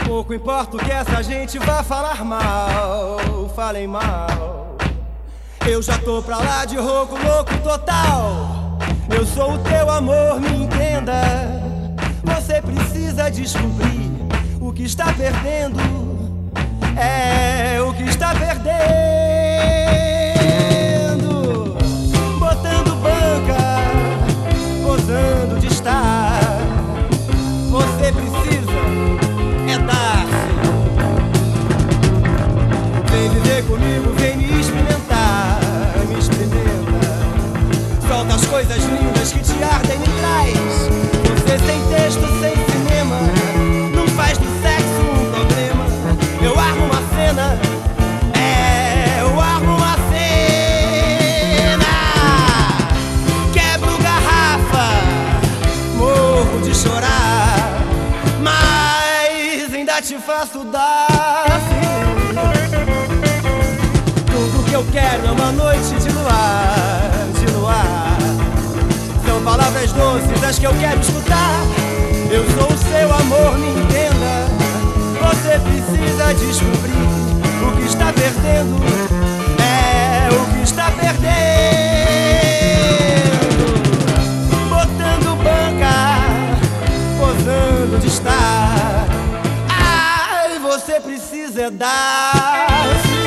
Pouco importa o que essa gente vá falar mal, falem mal. Eu já tô pra lá de rouco, louco total. Eu sou o teu amor, me entenda. Você precisa descobrir o que está perdendo. É o que está perdendo. Botando banca, posando de estar. Você precisa é dar-se. Vem viver comigo, vem me experimentar. Me experimenta. Solta as coisas lindas que te ardem e traz. Você sem texto, sem cinema, não faz do sexo um problema. Eu armo uma cena, eu armo uma cena. Quebro garrafa, morro de chorar, mas ainda te faço dar-se. Tudo que eu quero é uma noite de luar, de luar. São palavras doces as que eu quero escutar. Eu sou o seu amor, me entenda. Você precisa descobrir o que está perdendo. É o que está perdendo. Botando banca, posando de estar. Ai, você precisa dar-se.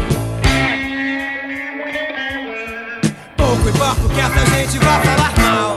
Pouco importa o que essa gente vai falar mal.